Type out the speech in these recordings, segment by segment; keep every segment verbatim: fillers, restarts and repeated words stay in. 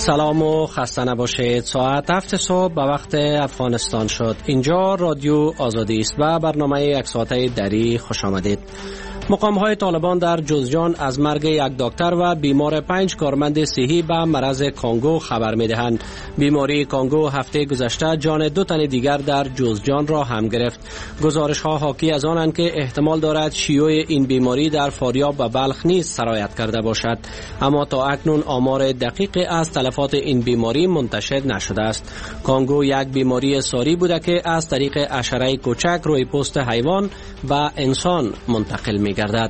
سلام و خسته نباشید. ساعت هفت صبح به وقت افغانستان شد. اینجا رادیو آزادی است و برنامه یک ساعته دری خوش آمدید. مقام‌های طالبان در جوزجان از مرگ یک دکتر و بیمار پنج کارمند صحی به مرض کانگو خبر می‌دهند. بیماری کانگو هفته گذشته جان دو تن دیگر در جوزجان را هم گرفت. گزارش‌ها حاکی از آنند که احتمال دارد شیوع این بیماری در فاریاب و بلخ نیز سرایت کرده باشد، اما تا اکنون آمار دقیقی از تلفات این بیماری منتشر نشده است. کانگو یک بیماری ساری بوده که از طریق حشره کوچک روی پوست حیوان به انسان منتقل می گردد.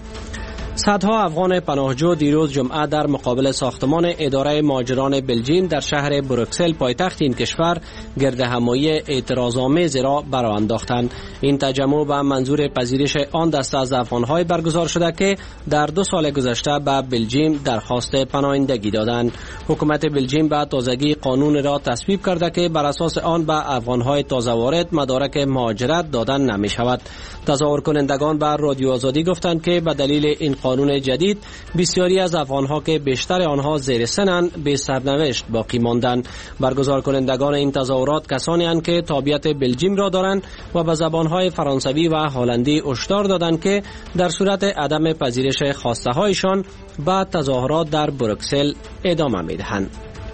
صدها افغان پناهجو دیروز جمعه در مقابل ساختمان اداره مهاجران بلژیم در شهر بروکسل پایتخت این کشور گرد همایی اعتراض‌آمیزی را برآ انداختند. این تجمع به منظور پذیرش آن دسته از افغان‌های برگزار شده که در دو سال گذشته به بلژیم درخواست پناهندگی دادند. حکومت بلژیم به تازگی قانون را تصویب کرده که بر اساس آن به افغان‌های تازه وارد مدارک مهاجرت دادن نمی شود. تظاهر کنندگان بر رادیو آزادی گفتند که به دلیل این قانون جدید بسیاری از افغان‌ها که بیشتر آنها زیر سنند به سرنوشت باقی ماندند. برگزار کنندگان این تظاهرات کسانی اند که تابعیت بلژیم را دارند و به زبان‌های فرانسوی و هلندی هشدار دادند که در صورت عدم پذیرش خواسته هایشان به تظاهرات در بروکسل ادامه می‌دهند.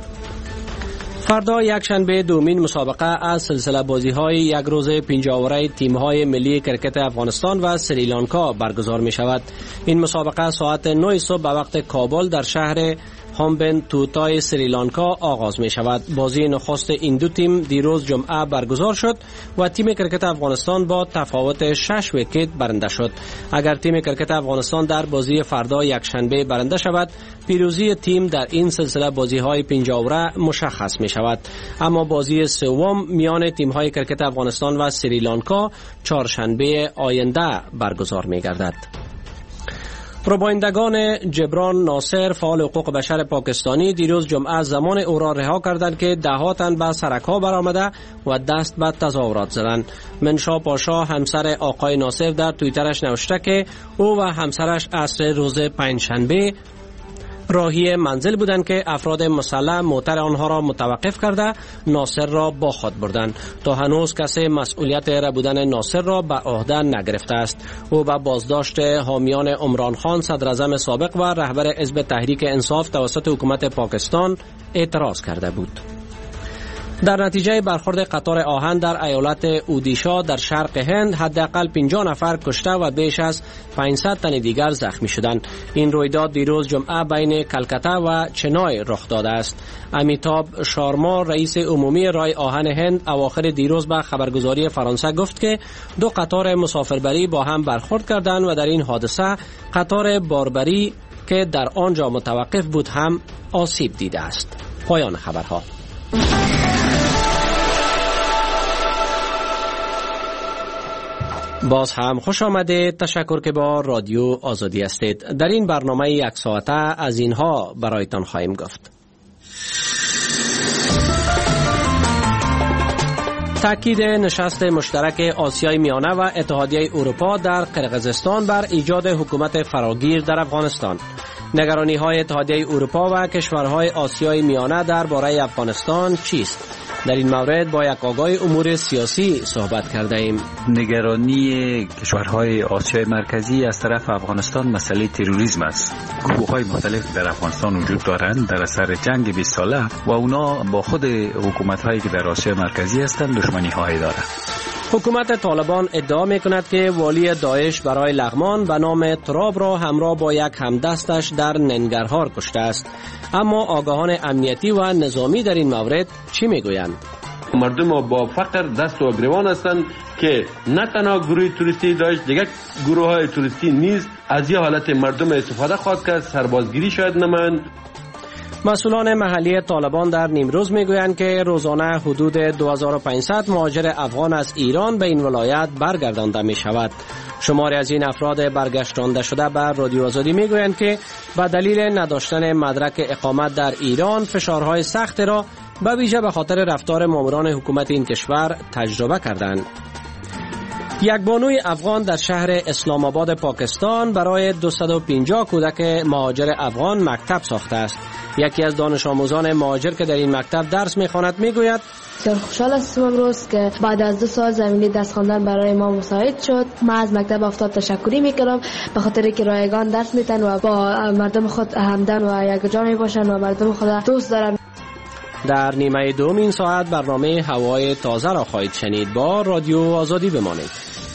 فردا یکشنبه دومین مسابقه از سلسله بازی‌های یک روزه پنجاوره تیم‌های ملی کرکت افغانستان و سریلانکا برگزار می‌شود. این مسابقه ساعت نه صبح به وقت کابل در شهر هامبن توتای سریلانکا آغاز می شود. بازی نخست این دو تیم دیروز جمعه برگزار شد و تیم کرکت افغانستان با تفاوت شش ویکت برنده شد. اگر تیم کرکت افغانستان در بازی فردا یکشنبه برنده شود، پیروزی تیم در این سلسله بازی های پنجاوره مشخص می شود. اما بازی سوم میان تیم های کرکت افغانستان و سریلانکا چهارشنبه آینده برگزار می گردد. ربایندگان جبران ناصر فعال حقوق بشر پاکستانی دیروز جمعه زمان او را رها کردند که ده تن به سرک‌ها برآمده و دست به تظاهرات زدند. منشا پاشا همسر آقای ناصر در توییترش نوشته که او و همسرش عصر روز پنجشنبه راهی منزل بودند که افراد مسلح موتر آنها را متوقف کرده ناصر را با خود بردند. تا هنوز کسی مسئولیت ربودن ناصر را به عهده نگرفته است. او به بازداشت حامیان عمران خان صدر اعظم سابق و رهبر حزب تحریک انصاف توسط حکومت پاکستان اعتراض کرده بود. در نتیجه برخورد قطار آهن در ایالت اودیشا در شرق هند حداقل پنجاه نفر کشته و بیش از پانصد تن دیگر زخمی شدند. این رویداد دیروز جمعه بین کلکته و چنای رخ داده است. امیتاب شارما رئیس عمومی رای آهن هند اواخر دیروز به خبرگزاری فرانسه گفت که دو قطار مسافربری با هم برخورد کردند و در این حادثه قطار باربری که در آنجا متوقف بود هم آسیب دیده است. پایان خبرها. باز هم خوش آمده. تشکر که با رادیو آزادی هستید. در این برنامه یک ساعته از اینها برایتان خواهیم گفت. تأکید نشست مشترک آسیای میانه و اتحادیه اروپا در قرقیزستان بر ایجاد حکومت فراگیر در افغانستان. نگرانی های اتحادیه اروپا و کشورهای آسیای میانه درباره افغانستان چیست؟ در این مورد با یک آگاه امور سیاسی صحبت کرده ایم. نگرانی کشورهای آسیای مرکزی از طرف افغانستان مسئله تروریسم است. گروه‌های مختلف در افغانستان وجود دارند در اثر جنگ بیست ساله و اونا با خود حکومت‌هایی که در آسیای مرکزی هستند دشمنی‌هایی دارند. حکومت طالبان ادعا می‌کند که والی داعش برای لغمان به نام تراب را همراه با یک همدستش در ننگرهار کشته است. اما آگاهان امنیتی و نظامی در این مورد چی میگویند؟ مردم با فقر دست و گریبان هستند که نه تنها گروه توریستی داعش، دیگر گروه های توریستی نیز از این حالت مردم استفاده خواهد کرد، سربازگیری شاید نمایند. مسئولان محلی طالبان در نیمروز میگویند که روزانه حدود دو هزار و پانصد مهاجر افغان از ایران به این ولایت برگردانده می شود. شماری از این افراد برگشتانده شده به رادیو آزادی میگویند که به دلیل نداشتن مدرک اقامت در ایران فشارهای سخت را به ویژه به خاطر رفتار ماموران حکومت این کشور تجربه کردند. یک بانوی افغان در شهر اسلام آباد پاکستان برای دویست و پنجاه کودک مهاجر افغان مکتب ساخته است. یکی از دانش آموزان مهاجر که در این مکتب درس می‌خواند میگوید بسیار خوشحال هستم امروز که بعد از دو سال زمینی دست خواندن برای ما مساعد شد. من از مکتب افتاد تشکری میکنم به خاطر که رایگان درس میتن و با مردم خود همدن و یک جا میباشن و مردم خود دوست دارن. در نیمه دوم این ساعت برنامه هوای تازه را خواهید شنید. با رادیو آزادی بمانید.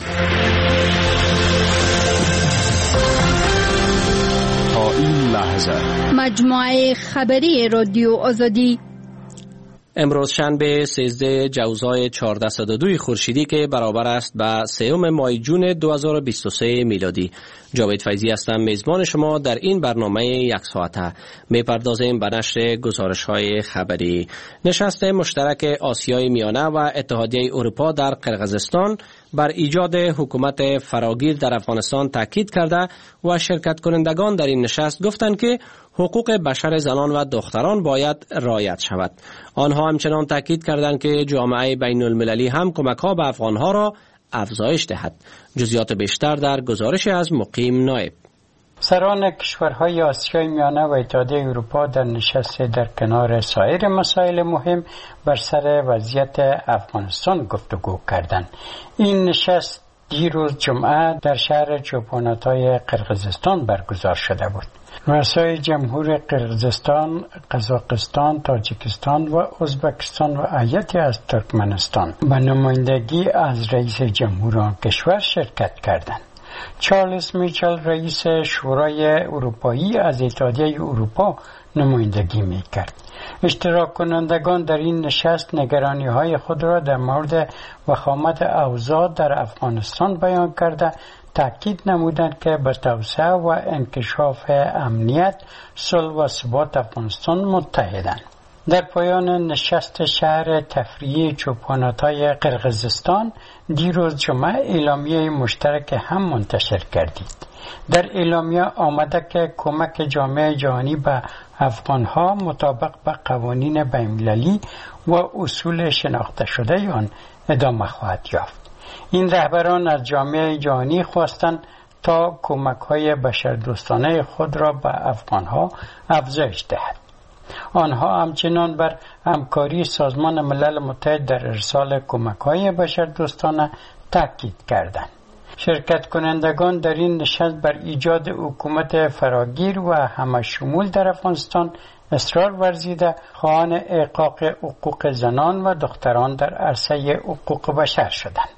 تا این لحظه مجموعه خبری رادیو آزادی امروز شنبه سیزده جوزای چهارصد و دو خورشیدی که برابر است با سوم ماه جون دو هزار و بیست و سه میلادی. جاوید فیضی هستم میزبان شما در این برنامه یک ساعته. میپردازیم به نشر گزارش‌های خبری. نشست مشترک آسیای میانه و اتحادیه اروپا در قرقیزستان بر ایجاد حکومت فراگیر در افغانستان تاکید کرده و شرکت کنندگان در این نشست گفتند که حقوق بشر زنان و دختران باید رعایت شود. آنها همچنان تاکید کردند که جامعه بین المللی هم کمک‌ها به افغان‌ها را افزایش دهد. جزئیات بیشتر در گزارش از مقیم نایب. سران کشورهای آسیای میانه و اتحادیه اروپا در نشست در کنار سایر مسائل مهم بر سر وضعیت افغانستان گفتگو کردند. این نشست دیروز جمعه در شهر چوپاناتای قرقیزستان برگزار شده بود. رؤسای جمهور قرقیزستان، قزاقستان، تاجیکستان و ازبکستان و هیئتی از ترکمنستان به نمایندگی از رئیس جمهور آن کشور شرکت کردند. چارلز میچل رئیس شورای اروپایی از اتحادیه اروپا نمایندگی میکرد. اشتراک کنندگان در این نشست نگرانی های خود را در مورد وخامت اوضاع در افغانستان بیان کرده تأکید نمودند که به توسعه و انکشاف امنیت، صلح و ثبات افغانستان متحدند. در پایان نشست شهر تفریحی چوپاناتای قرقیزستان دیروز جمعه اعلامیه مشترک هم منتشر کردید. در اعلامیه آمده که کمک جامعه جهانی به افغانها مطابق به قوانین بین‌المللی و اصول شناخته شده آن ادامه خواهد یافت. این رهبران از جامعه جهانی خواستند تا کمک‌های بشردوستانه خود را به افغانها افزایش دهد. آنها همچنان بر همکاری سازمان ملل متحد در ارسال کمک‌های بشردوستانه تاکید کردند. شرکت کنندگان در این نشست بر ایجاد حکومت فراگیر و همه‌شمول در افغانستان اصرار ورزیده خواهان احقاق حقوق زنان و دختران در عرصه حقوق بشر شدند.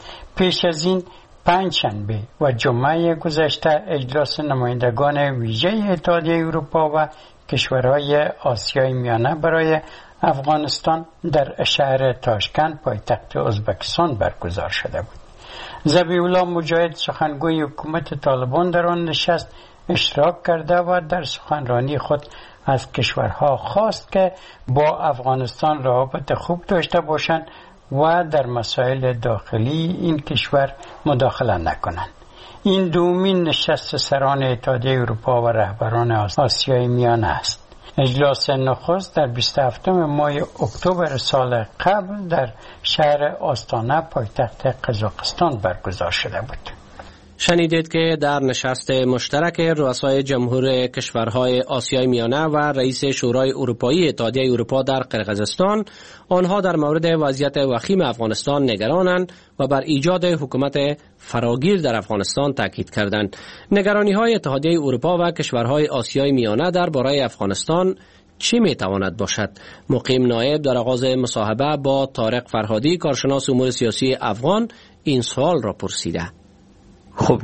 پیش از این پنجشنبه و جمعه گذشته اجلاس نمایندگان ویژه اتحادیه اروپا و کشورهای آسیای میانه برای افغانستان در شهر تاشکند پایتخت ازبکستان برگزار شده بود. ذبیح الله مجاهد سخنگوی حکومت طالبان در آن نشست اشتراک کرده و در سخنرانی خود از کشورها خواست که با افغانستان روابط خوب داشته باشند و در مسائل داخلی این کشور مداخله نکنند. این دومین نشست سران اتحادیه اروپا و رهبران آسیای میانه است. اجلاس نخست در بیست و هفتم ماه اکتبر سال قبل در شهر آستانه پایتخت قزاقستان برگزار شده بود. شنیدید که در نشست مشترک رؤسای جمهور کشورهای آسیای میانه و رئیس شورای اروپایی اتحادیه اروپا در قرقیزستان آنها در مورد وضعیت وخیم افغانستان نگرانند و بر ایجاد حکومت فراگیر در افغانستان تاکید کردند. نگرانی‌های اتحادیه اروپا و کشورهای آسیای میانه درباره افغانستان چی میتواند باشد؟ مقیم نایب در آغاز مصاحبه با طارق فرهادی کارشناس امور سیاسی افغان این سوال را پرسیده. خب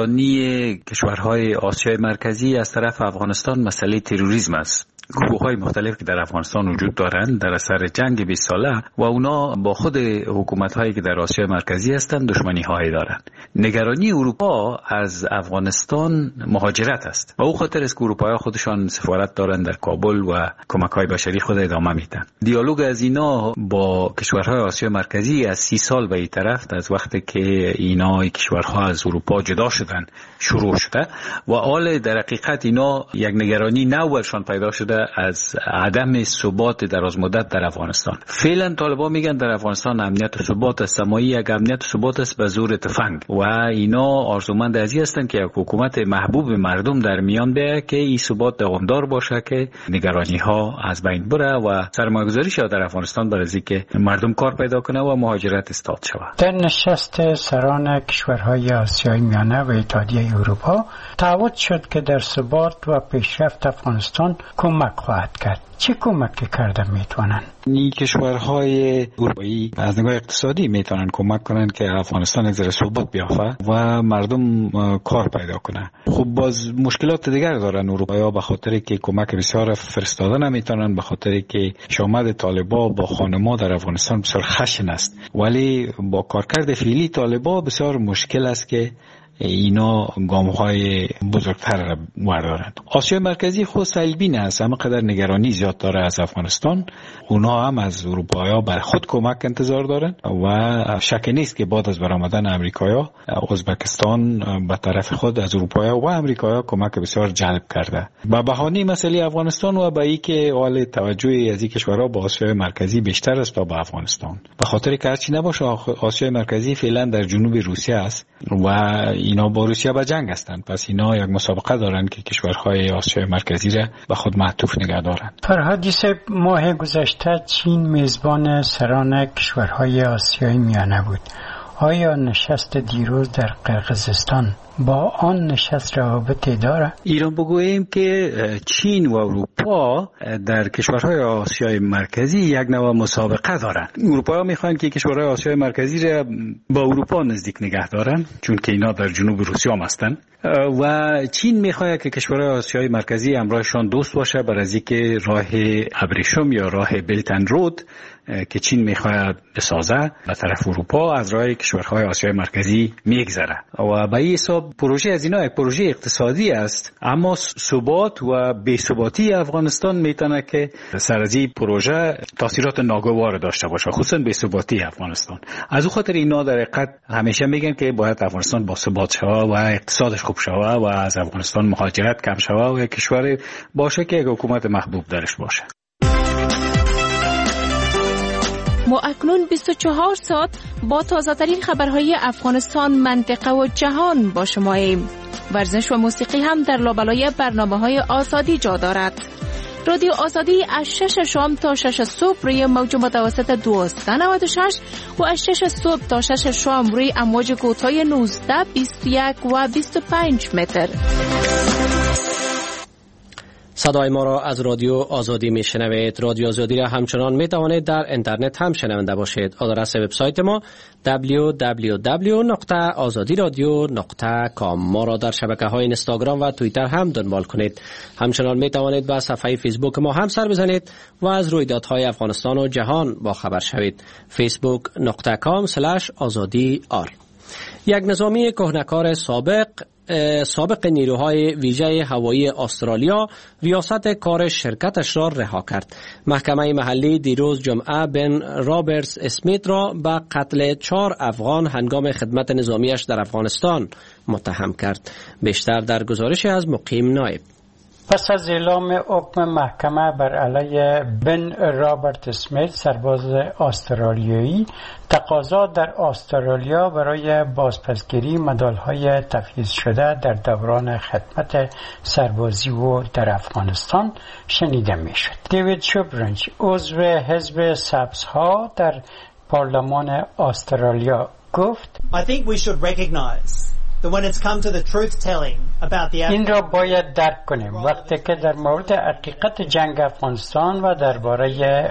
نگرانی کشورهای آسیای مرکزی از طرف افغانستان مسئله تروریسم است. گروه‌های مختلف که در افغانستان وجود دارند در اثر جنگ بیست ساله و اونا با خود حکومت‌هایی که در آسیا مرکزی هستند دشمنی‌هایی دارند. نگرانی اروپا از افغانستان مهاجرت است و او خاطر است که اروپایی‌ها خودشان سفارت دارند در کابل و کمک‌های بشری خود ادامه میدن. دیالوگ از اینا با کشورهای آسیا مرکزی از سی سال به این طرف از وقتی که اینا کشورها از اروپا جدا شدن شروع شده و حال در حقیقت اینا یک نگرانی نو برشان پیدا شده از عدم ثبات دراز مدت در افغانستان. فعلا طالبان میگن در افغانستان امنیت و ثبات است، اما یک امنیت و ثبات است به زور تفنگ و اینا آرزومند از این هستند که یک حکومت محبوب مردم در میان بیاید که این ثبات دوامدار باشه، که نگرانی ها از بین بره و سرمایه‌گذاری شود در افغانستان برای اینکه مردم کار پیدا کنه و مهاجرت استارت شود. در نشست سران کشورهای آسیای میانه و اتحادیه اروپا تعهد شد که در ثبات و پیشرفت افغانستان کمک خواهد کرد. چه کمکی کرده میتونن؟ این کشورهای اروپایی از نگاه اقتصادی میتونن کمک کنن که افغانستان یک ذره ثبات بیافته و مردم کار پیدا کنه. خب باز مشکلات دیگر دارن اروپایی‌ها، به خاطر که کمک بسیار فرستاده نمیتونن، به خاطر که شامل طالبان با خانما در افغانستان بسیار خشن است، ولی با کارکرد فعلی طالبان بسیار مشکل است که اینا گام‌های بزرگتر را بردارند. آسیای مرکزی خود سیلبین است، اما قدر نگرانی زیاد داره از افغانستان. اونا هم از اروپایی‌ها بر خود کمک انتظار دارن و شک نیست که بعد از برآمدن امریکایی‌ها ازبکستان به طرف خود از اروپایی‌ها و امریکایی‌ها کمک بسیار جلب کرده. با بهانه مسئله افغانستان و با اینکه حال توجه از این کشورها به آسیای مرکزی بیشتر است تا به افغانستان، به خاطر که هرچی نباشه آسیای مرکزی فعلا در جنوب روسیه است و اینا با روسیه به جنگ هستند، پس اینا یک مسابقه دارن که کشورهای آسیای مرکزی را به خود معطوف نگه دارن. فرهادی صاحب، ماه گذشته چین میزبان سران کشورهای آسیای میانه بود. آیا نشست دیروز در قرقیزستان با آن نشست روابطی داره؟ ایران بگوییم که چین و اروپا در کشورهای آسیای مرکزی یک نوع مسابقه دارند. اروپا میخوان که کشورهای آسیای مرکزی را با اروپا نزدیک نگه دارن، چون که اینا در جنوب روسیه هم هستن، و چین میخواد که کشورهای آسیای مرکزی همراهشان دوست باشه برای اینکه راه ابریشم یا راه بلت اند رود که چین میخواد بسازه به طرف اروپا از راه کشورهای آسیای مرکزی میگذره و به این حساب پروژه از اینا یک پروژه اقتصادی است، اما ثبات و بی‌ثباتی افغانستان میتونه که سر از این پروژه تاثیرات ناگوار داشته باشه، خصوصا بی‌ثباتی افغانستان. از اون خاطر اینا در حقیقت همیشه میگن که باید افغانستان با ثبات شود و اقتصادش خوب شود و از افغانستان مهاجرت کم شود و یک کشور باشه که یک حکومت محبوب درش باشه. ما اکنون بیست و چهار ساعت با تازه‌ترین خبرهای افغانستان، منطقه و جهان با شماییم. ورزش و موسیقی هم در لابلای برنامه‌های آزادی جا دارد. رادیو آزادی از شش شام تا شش صبح روی موج متوسط دویست و نود و شش و از شش صبح تا شش شام روی امواج کوتاه نوزده، بیست و یک و بیست و پنج متر. صدای ما را از رادیو آزادی می شنوید. رادیو آزادی را همچنان می توانید در اینترنت هم شنونده باشید. آدرس وبسایت ما دبلیو دبلیو دبلیو دات آزادی رادیو دات کام. ما را در شبکه‌های اینستاگرام و توییتر هم دنبال کنید. همچنان می توانید به صفحه فیسبوک ما هم سر بزنید و از رویدادهای افغانستان و جهان با خبر شوید. فیسبوک دات کام اسلش آزادی آر. یک نظامی کهنکار سابق سابق نیروهای ویژه هوایی استرالیا ریاست کار شرکتش را رها کرد. محکمه محلی دیروز جمعه بن رابرتس اسمیت را به قتل چهار افغان هنگام خدمت نظامیش در افغانستان متهم کرد. بیشتر در گزارش از مقیم نایب. پس از اعلام حکم محکمه بر علیه بن رابرت اسمیت، سرباز استرالیایی، تقاضا در استرالیا برای بازپسگیری مدال‌های تفویض شده در دوران خدمت سربازی و در افغانستان شنیده می‌شد. دیوید شوبرنج، عضو حزب سبزها در پارلمان استرالیا، گفت: I think we should recognize that when it's come to the truth telling about the این را باید درک کنیم وقتی که در مورد حقیقت جنگ افغانستان و درباره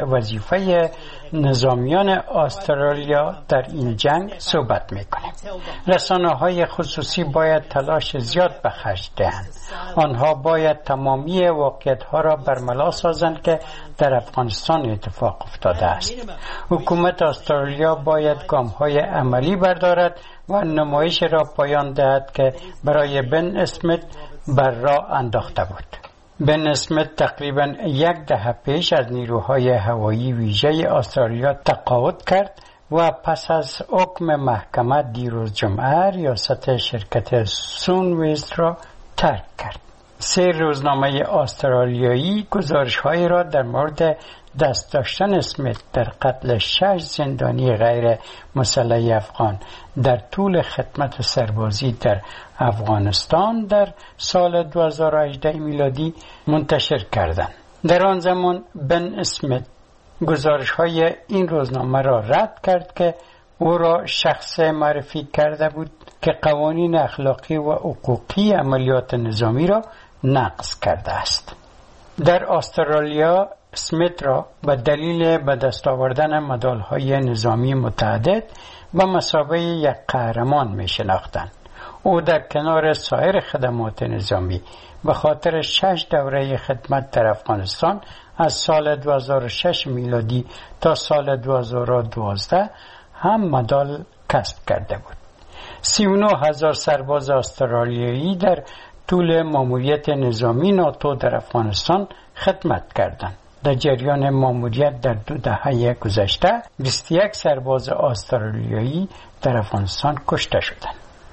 وظیفه نظامیان استرالیا در این جنگ صحبت میکنیم. رسانه‌های خصوصی باید تلاش زیاد به خرج دهند. آنها باید تمامی واقعیت‌ها را برملا سازند که در افغانستان اتفاق افتاده است. حکومت استرالیا باید گام‌های عملی بردارد و نمایش را پایان دهد که برای بن اسمیت بر راه انداخته بود. بن اسمیت تقریباً یک دهه پیش از نیروهای هوایی ویژه استرالیا تقاعد کرد و پس از حکم محکمه دیروز جمعه ریاست شرکت سونویست را ترک کرد. سه روزنامه استرالیایی گزارش‌هایی را در مورد دست داشتن اسمیت در قتل شش زندانی غیر مسلح افغان در طول خدمت سربازی در افغانستان در سال دو هزار و هجده میلادی منتشر کردند. در آن زمان بن اسمیت گزارش‌های این روزنامه را رد کرد که او را شخص معرفی کرده بود که قوانین اخلاقی و حقوقی عملیات نظامی را نقض کرده است. در استرالیا اسمیت را به دلیل به دست آوردن مدال‌های نظامی متعدد به مثابه یک قهرمان می شناختند. او در کنار سایر خدمات نظامی به خاطر شش دوره خدمت در افغانستان از سال دو هزار و شش میلادی تا سال دو هزار و دوازده هم مدال کسب کرده بود. سی و نه هزار سرباز استرالیایی در طول ماموریت نظامی ناتو در افغانستان خدمت کردند. در جریان ماموریت در دو دهه گذشته بیست و یک سرباز استرالیایی در افغانستان کشته شدند.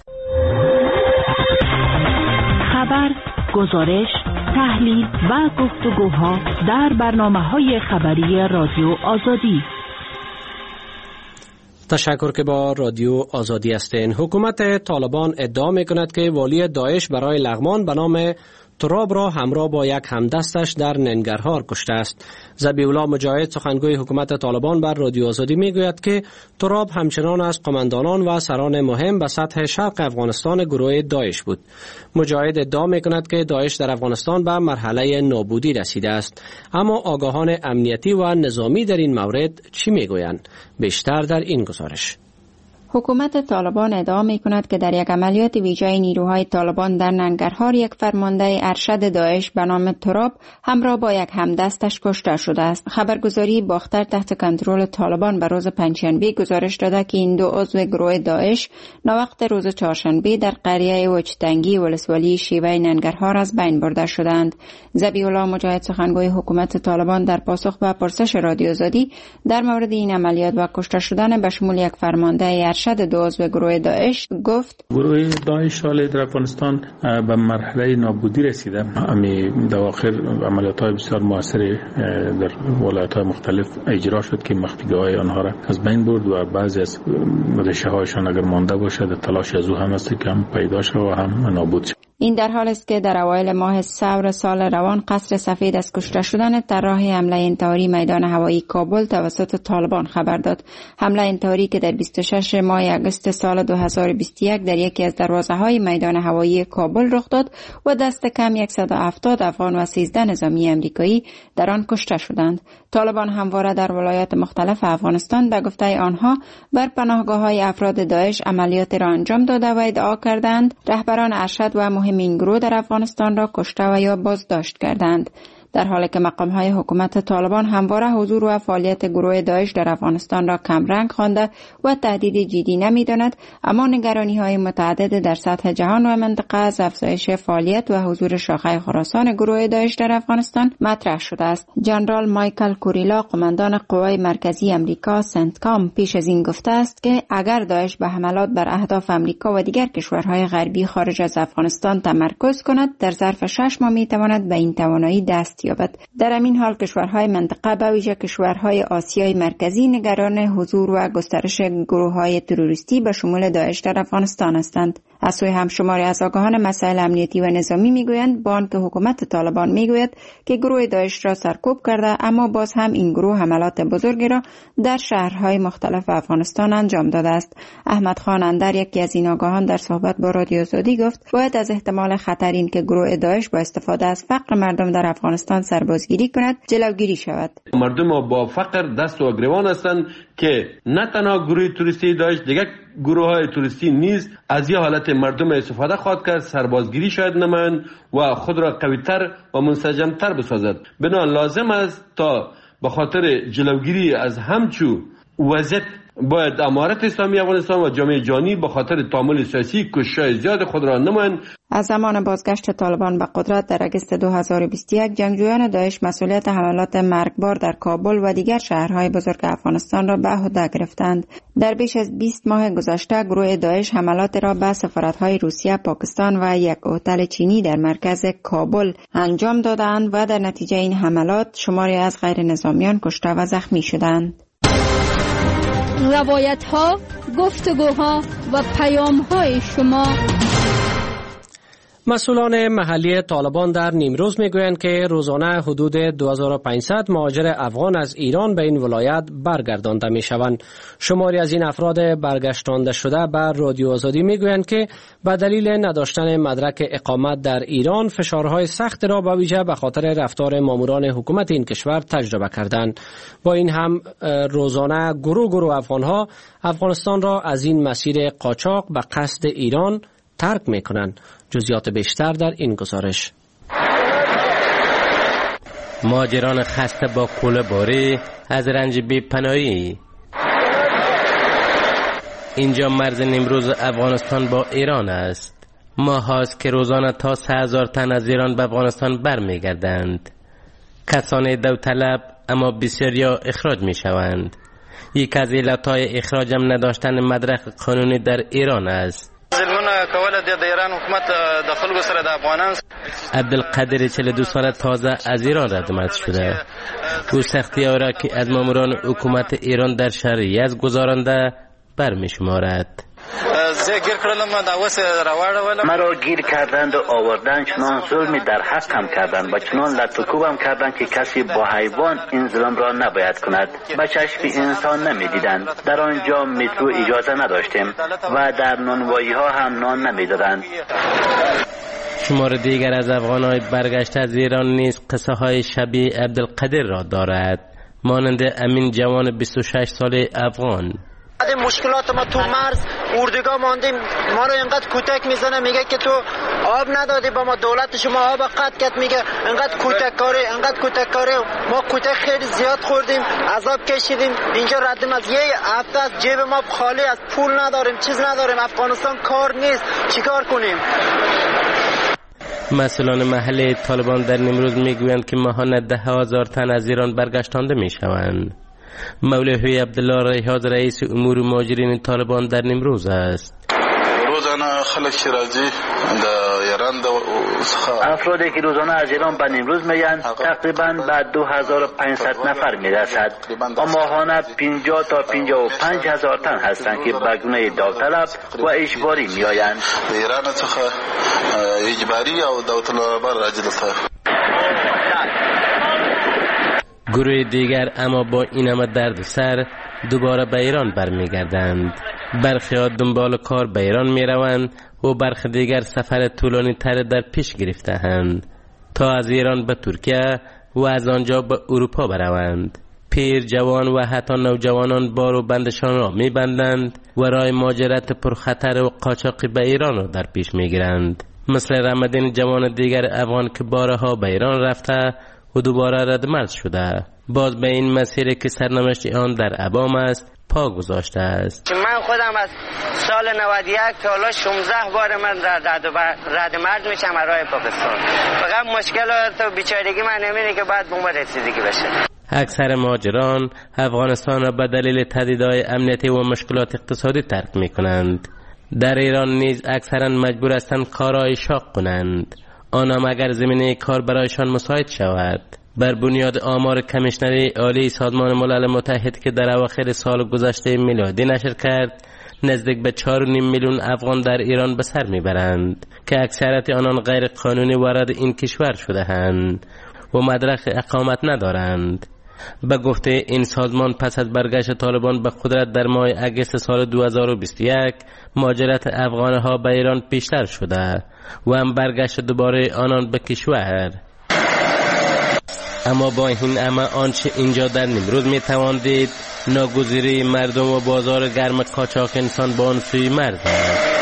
خبر، گزارش، تحلیل و گفتگوها در برنامه‌های خبری رادیو آزادی. تشکر که با رادیو آزادی هستین. حکومت طالبان ادعا میکند که والی داعش برای لغمان به نام تراب را همراه با یک همدستش در ننگرهار کشته است. ذبیح الله مجاهد سخنگوی حکومت طالبان بر رادیو آزادی میگوید که تراب همچنان از قماندانان و سران مهم به سطح شرق افغانستان گروه داعش بود. مجاهد ادعا میکند که داعش در افغانستان به مرحله نابودی رسیده است. اما آگاهان امنیتی و نظامی در این مورد چی میگویند؟ بیشتر در این گزارش. حکومت طالبان ادعا می کند که در یک عملیات ویژه نیروهای طالبان در ننگرهار یک فرمانده ارشد داعش به نام تراب همراه با یک همدستش کشته شده است. خبرگزاری باختر تحت کنترل طالبان به روز پنجشنبه گزارش داده که این دو عضو گروه داعش ناوقت روز چهارشنبه در قریه وچتنگی ولسوالی شیوه ننگرهار از بین برده شدند. ذبیح الله مجاهد سخنگوی حکومت طالبان در پاسخ به پرسش رادیو آزادی در مورد این عملیات و کشته شدن به شمول یک فرمانده ارشد دو عضو گروه داعش گفت: گروه داعش حال در افغانستان به مرحله نابودی رسیده. امی دواخر عملیات‌های بسیار موثر در ولایت‌های مختلف اجرا شد که مخفیگاه‌های آنها را از بین برد و بعضی از ردشه‌هایشان اگر مانده باشد تلاش از او هم است که هم پیدا شد و هم نابود شد. این در حال است که در اوایل ماه ثور سال روان قصر سفید از کشته شدن طراح حمله انتحاری میدان هوایی کابل توسط طالبان خبر داد. حمله انتحاری که در بیست و شش ماه اگست سال دو هزار و بیست و یک در یکی از دروازه‌های میدان هوایی کابل رخ داد و دست کم صد و هفتاد افغان و سیزده نظامی امریکایی در آن کشته شدند. طالبان همواره در ولایات مختلف افغانستان به گفته آنها بر پناهگاه‌های افراد داعش عملیات را انجام داده و ادعا کردند رهبران ارشد و مهم این گروه در افغانستان را کشته و یا بازداشت کردند. در حالی که مقام‌های حکومت طالبان همواره حضور و فعالیت گروه داعش در افغانستان را کمرنگ خوانده و تهدید جدی نمی‌داند، اما نگرانی‌های متعدد در سطح جهان و منطقه از افزایش فعالیت و حضور شاخه خراسان گروه داعش در افغانستان مطرح شده است. جنرال مایکل کوریلا قماندان قوای مرکزی امریکا سنتکام پیش از این گفته است که اگر داعش به حملات بر اهداف امریکا و دیگر کشورهای غربی خارج از افغانستان تمرکز کند، در ظرف شش ماه می‌تواند به این توانایی دست یابد. در همین حال کشورهای منطقه به ویژه کشورهای آسیای مرکزی نگران حضور و گسترش گروه‌های تروریستی به شمول داعش در افغانستان هستند. از سوی همشماری از آگاهان مسائل امنیتی و نظامی میگویند با آنکه حکومت طالبان میگوید که گروه داعش را سرکوب کرده، اما باز هم این گروه حملات بزرگی را در شهرهای مختلف افغانستان انجام داده است. احمد خان اندر، یکی از این آگاهان، در صحبت با رادیو آزادی گفت باید از احتمال خطر این که گروه داعش با استفاده از فقر مردم در افغانستان سربازگیری کند جلوگیری شود. مردم با فقر دست و گریبان هستند که نه تنها گروه توریستی داعش، دیگر گروه های توریستی نیز از این حالت مردم استفاده خواهد کرد، سربازگیری شاید نمایند و خود را قوی‌تر و منسجم‌تر بسازد. بنا لازم است تا به خاطر جلوگیری از همچو وضعیت باید امارت اسلامی افغانستان و جامعه جهانی به خاطر تعامل سیاسی کوشش‌های زیاد خود را نمایند. از زمان بازگشت طالبان به قدرت در اگست دو هزار و بیست و یک جنگجویان داعش مسئولیت حملات مرگبار در کابل و دیگر شهرهای بزرگ افغانستان را به عهده گرفتند. در بیش از بیست ماه گذشته گروه داعش حملات را به سفارت‌های روسیه، پاکستان و یک هتل چینی در مرکز کابل انجام دادند و در نتیجه این حملات شماری از غیر نظامیان کشته و زخمی شدند. روایت ها، گفتگوها و پیام های شما. مسئولان محلی طالبان در نیمروز میگویند که روزانه حدود دو هزار و پانصد مهاجر افغان از ایران به این ولایت برگردانده میشوند. شماری از این افراد برگشتانده شده به رادیو آزادی میگویند که به دلیل نداشتن مدرک اقامت در ایران فشارهای سخت را به ویژه به خاطر رفتار ماموران حکومت این کشور تجربه کردند. با این هم روزانه گروه گروه افغانها افغانستان را از این مسیر قاچاق به قصد ایران ترک میکنند. جزئیات بیشتر در این گزارش. مهاجران خسته با کوله باری از رنج بی‌پناهی. اینجا مرز نیمروز افغانستان با ایران است. ماه هاست که روزانه تا سه هزار تن از ایران به افغانستان برمیگردند. کسان داوطلب اما بسیاریا اخراج می شوند. یک از علتهای اخراج هم نداشتن مدرک قانونی در ایران است. ظلمونه کوله د ایران حکومت د خلکو سره د افغانان. عبدالقادر چهل و دو ساله تازه از ایران رد شده. او سختی ها را که از ماموران حکومت ایران در شهر یزد گذارنده برمی شمارد. مرا گیر کردند و آوردن، چنان ظلمی در حقم کردند و چنان لطفکوبم کردند که کسی با حیوان این ظلم را نباید کند. به چشم انسان نمی دیدند. در آنجا مترو اجازه نداشتیم و در نانوایی ها هم نان نمی دادند. شمار دیگر از افغانهای برگشته از ایران نیز قصه های شبیه عبدالقادر را دارد، مانند امین جوان بیست و شش ساله افغان. مشکلات ما تو مرز اردوگاه ماندیم، ما رو اینقدر کتک میزنه، میگه که تو آب ندادی با ما، دولت شما آب قطع کرد، میگه اینقدر کتک کاری اینقدر کتک کاری. ما کتک خیلی زیاد خوردیم، عذاب کشیدیم. اینجا ردیم از یه هفته از جیب ما خالی، از پول نداریم، چیز نداریم. افغانستان کار نیست، چیکار کنیم؟ مسئولان محلی طالبان در نیمروز میگویند که ماهانه ده هزار تن از ایران برگشتانده میشوند. مولوی عبدالله ریاض رئیس امور مهاجرین طالبان در نیمروز است. روزانه خلک راځي د ایران د افرادی که روزانه از ایران به نیمروز میان تقریبا به دو هزار و پانصد نفر میرسد. و ماهانه پنجاه تا پنجاه و پنج هزار تن هستند که به گونه داوطلب و اجباری میآیند. د ایران څخه اجباری او داوطلب راځي. گروه دیگر اما با این همه درد سر دوباره به ایران برمیگردند. برخی ها دنبال کار به ایران می روند و برخی دیگر سفر طولانی تر در پیش گرفته‌اند تا از ایران به ترکیه و از آنجا به اروپا بروند. پیر، جوان و حتی نوجوانان بار و بندشان را می بندند و راه مهاجرت پرخطر و قاچاقی به ایران را در پیش می گیرند. مثل رمدین جوان دیگر افغان که بارها به ایران رفته و دوباره ردمرز شده، باز به این مسیری که سرنوشت آن در ابام است پا گذاشته است. من خودم از سال نود و یک تا حالا شانزده بار من ردمرز میشم از راه پاکستان. فقط مشکلات و بیچارگی من نمیده که بعد به ما رسیدگی بشه. اکثر مهاجران افغانستان را به دلیل تهدیدهای امنیتی و مشکلات اقتصادی ترک میکنند. در ایران نیز اکثرا مجبور هستند کارهای شاق کنند، آنها اگر زمینه کار برایشان مساعد شود. بر بنیاد آمار کمیشنری عالی سازمان ملل متحد که در اواخر سال گذشته میلادی نشر کرد، نزدیک به چهار و نیم میلیون افغان در ایران به سر میبرند که اکثریت آنان غیر قانونی وارد این کشور شده‌اند و مدرک اقامت ندارند. به گفته این سازمان پس از برگشت طالبان به قدرت در ماه اگست سال دو هزار و بیست و یک مهاجرت افغانها به ایران بیشتر شده و هم برگشت دوباره آنان به کشور. اما با این همه آنچه اینجا در نیمروز می توان دید ناگزیری مردم و بازار گرم قاچاق انسان با آن سوی مرز است.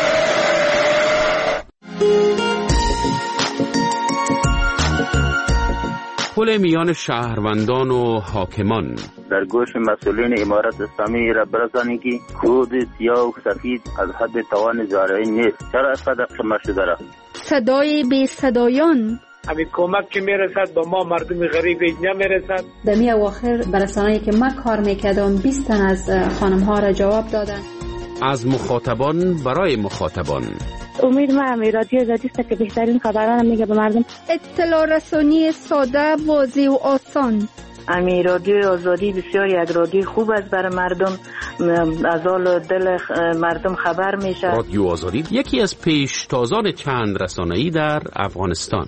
تداخل میان شهروندان و حاکمان. در گوش مسئولین امارت اسلامی را برسانید که کود سیاه و سفید از حد توان زارعی نیست. چرا اینقدر خمه شده را؟ صدای بی صدایان، همین کمک که میرسد با ما مردم غریب نمیرسد. در می اواخر برسانه‌ای که من کار میکردم بیست تن از خانم ها را جواب دادن. از مخاطبان برای مخاطبان. امید ما امی رادیو آزادی است که بهترین خبران میگه به مردم. اطلاع رسانی ساده، واضح و آسان. امی رادیو آزادی بسیار یک رادیو خوب است برای مردم، از حال دل مردم خبر میشه. رادیو آزادی یکی از پیشتازان چند رسانه‌ای در افغانستان.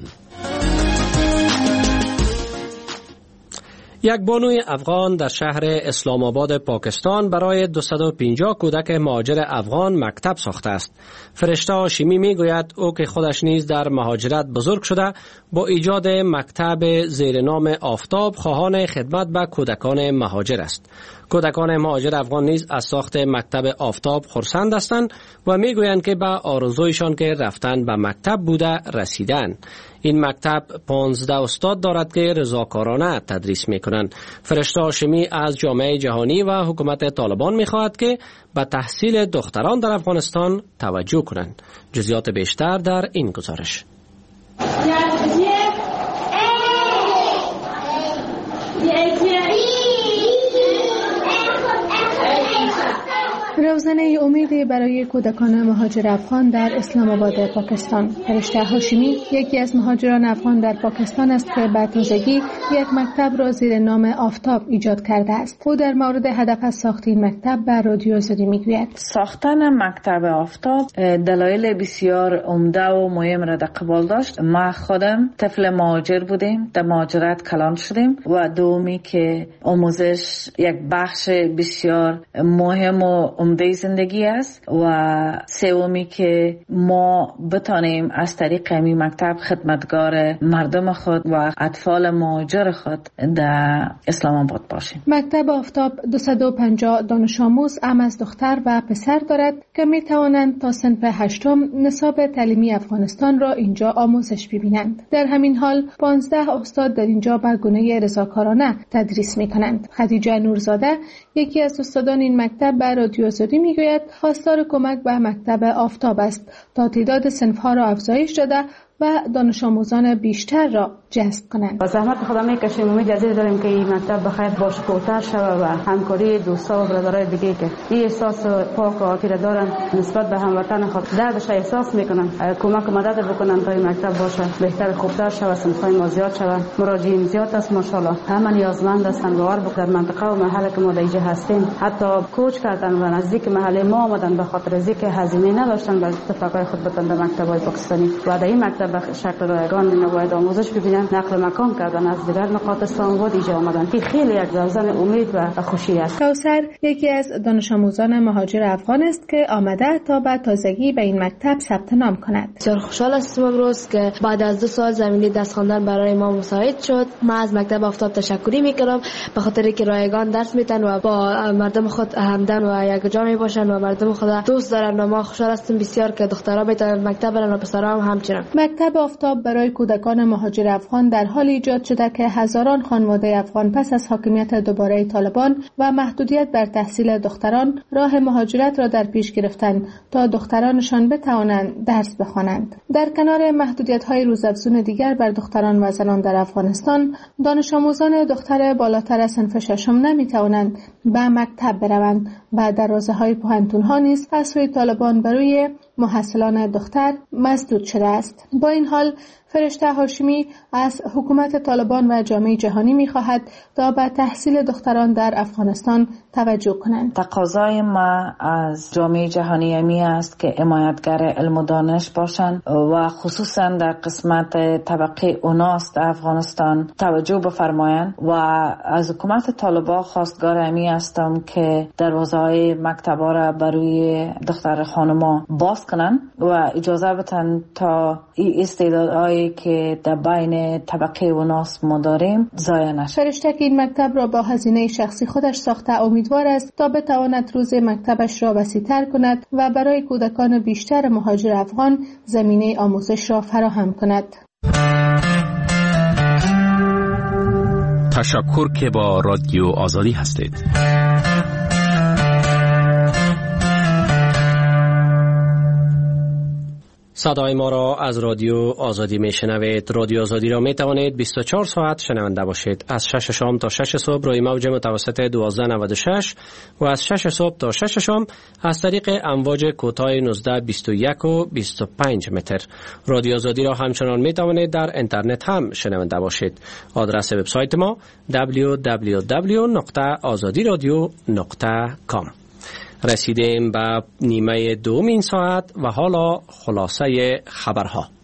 یک بانوی افغان در شهر اسلام آباد پاکستان برای دویست و پنجاه کودک مهاجر افغان مکتب ساخته است. فرشته هاشمی میگوید او که خودش نیز در مهاجرت بزرگ شده با ایجاد مکتب زیر نام آفتاب خواهان خدمت به کودکان مهاجر است. کودکان مهاجر افغان نیز از ساخت مکتب آفتاب خرسند هستند و میگویند که به آرزویشان که رفتن به مکتب بوده رسیدن. این مکتب پانزده استاد دارد که رضاکارانه تدریس میکنند. فرشته هاشمی از جامعه جهانی و حکومت طالبان میخواهد که به تحصیل دختران در افغانستان توجه کنند. جزئیات بیشتر در این گزارش. روزنه امیدی برای کودکان مهاجر افغان در اسلام آباد پاکستان. فرشته هاشمی یکی از مهاجران افغان در پاکستان است که به تازگی یک مکتب را زیر نام آفتاب ایجاد کرده است. او در مورد هدف از ساخت این مکتب به رادیو آزادی میگوید. ساختن مکتب آفتاب دلایل بسیار عمده و مهم را در قبال داشت. ما خودم طفل مهاجر بودیم، در مهاجرت کلان شدیم و دومی که آموزش یک بخش بسیار مهم و عمده زندگی است و سومی که ما بتانیم از طریق این مکتب خدمتگار مردم خود و اطفال مهاجر خود در اسلام آباد باشیم. مکتب آفتاب دویست و پنجاه دانش آموز ام از دختر و پسر دارد که می توانند تا صنف هشتم نصاب تعلیمی افغانستان را اینجا آموزش ببینند. در همین حال پانزده استاد در اینجا به گونه رضاکارانه تدریس می کنند. خدیجه نورزاده یکی از استادان این مکتب به رادیو آزادی میگوید خواستار کمک به مکتب آفتاب است تا تعداد صنف‌ها را افزایش داده و دانش آموزان بیشتر را جذب کنند. با زحمت خدا میکشیم، امید عزیز داریم که این مکتب بخیر باشکوه‌تر شود و همکاری دوستا و برادرای دیگه که این احساس پاک و عاطفی دارن نسبت به هموطن خود دردش احساس میکنن، کمک و مدد بکنن تا این مکتب باشه بهتر خوبتر شود، صنف‌های ما زیاد شود، مراجعین زیاد است ماشاءالله، همه نیازمند هستند. باور بکنید در منطقه و محله که ما دیگه هستیم حتی کوچ کردن و نزدیک محله ما آمدن به خاطر اینکه هزینه نداشتن برای اتفاقای خود بتن به مکتب‌های پاکستانی و در این مکتب به شکل رایگان نباید آموزش ببینن، نقل مکان کردن از دیگر نقاط اسلام آباد اینجا آمدن. این خیلی یک روزن امید و خوشی است. کوثر یکی از دانش آموزان مهاجر افغان است که آمده تا به تازگی به این مکتب ثبت نام کند. بسیار خوشحال هستم امروز که بعد از دو سال زمینی دست خواندن برای ما مساعد شد. ما از مکتب آفتاب تشکری میکنم به خاطر که رایگان درس میدن و با مردم خود همدن و یک جا میباشن و مردم خود دوست دارن و ما خوشحال هستیم بسیار که دخترها بتونن مکتب برن و پسرها هم همچنین. مکتب آفتاب برای کودکان مهاجر افغان در حال ایجاد شده که هزاران خانواده افغان پس از حاکمیت دوباره طالبان و محدودیت بر تحصیل دختران راه مهاجرت را در پیش گرفتند تا دخترانشان بتوانند درس بخوانند. در کنار محدودیت‌های روزافزون دیگر بر دختران و زنان در افغانستان، دانش آموزان دختر بالاتر از صنف ششم نمی‌توانند به مکتب بروند و دروازه‌های پوهنتون‌ها نیز از سوی طالبان برای محصلان دختر مسدود شده است. با این حال فرشته هاشمی از حکومت طالبان و جامعه جهانی می‌خواهد تا به تحصیل دختران در افغانستان توجه کنند. تقاضای ما از جامعه جهانی می است که حمایتگر علم و دانش باشند و خصوصا در قسمت طبقه اوناس در افغانستان توجه بفرمایند و از حکومت طالبان خواستگار می هستم که دروازه‌های مکتب‌ها را برای دختر خانم‌ها باز کنند و اجازه بدن تا این استعدادهایی که در بین طبقه اوناس ما داریم ضایع نشود. فرشته که این مکتب را با هزینه شخصی خودش ساخته امیدوار است تا بتواند روز مکتبش را وسیع‌تر کند و برای کودکان بیشتر مهاجر افغان زمینه آموزش را فراهم کند. تشکر که با رادیو آزادی هستید. صدای ما را از رادیو آزادی می شنوید. رادیو آزادی را می توانید بیست و چهار ساعت شنونده باشید. از شش شام تا شش صبح روی موج متوسط دوازده نود و شش و از شش صبح تا شش شام از طریق امواج کوتاه نوزده بیست و یک و بیست و پنج متر. رادیو آزادی را همچنان می توانید در اینترنت هم شنونده باشید. آدرس وبسایت ما دبلیو دبلیو دبلیو نقطه آزادی رادیو نقطه کام. رسیدیم به نیمه دوم این ساعت و حالا خلاصه خبرها.